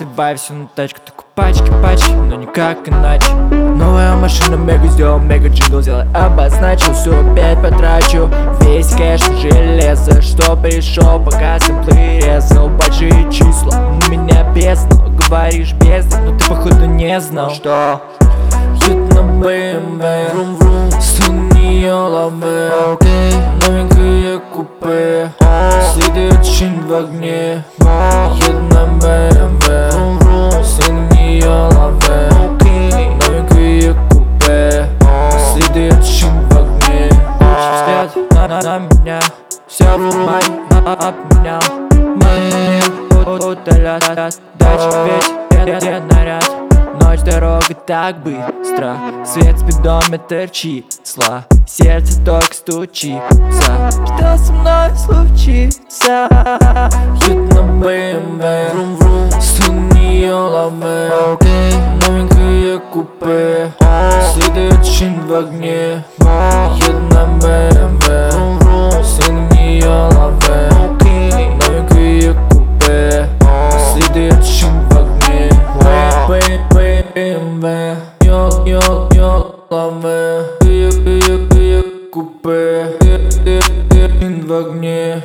сливай все на тачку. Такой пачки, но никак иначе. Новая машина, мега сделал, мега джингл сделай, обозначил. Все опять потрачу, весь кэш на железо. Что пришел, пока сэмплы резал. Большие числа, у меня бездна. Говоришь бездна, но ты походу не знал, что едет на BMW, врум-врум, сын нее лавы. Новенькое купе, следует чин в огне. Едет на BMW, врум-врум, сын нее лавы. Новенькое купе, следует чин в огне. Взгляд на меня, все май обменял. Мы удалят дача, ведь наряд. Ночь, дорога так быстро, свет спидометр числа. Сердце только стучится, что со мной случится. Едет на BMW, врум-врум, сын нее лавы. Новенькое купе, следует чин в огне. Едет на BMW, врум-врум, сын нее лавы. Новенькое купе, следует чин в огне. BMW, yo лавы. Купе, чин в огне.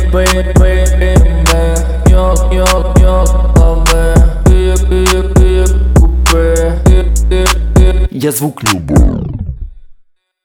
BMW, yo лавы. Купе. Я звук люблю.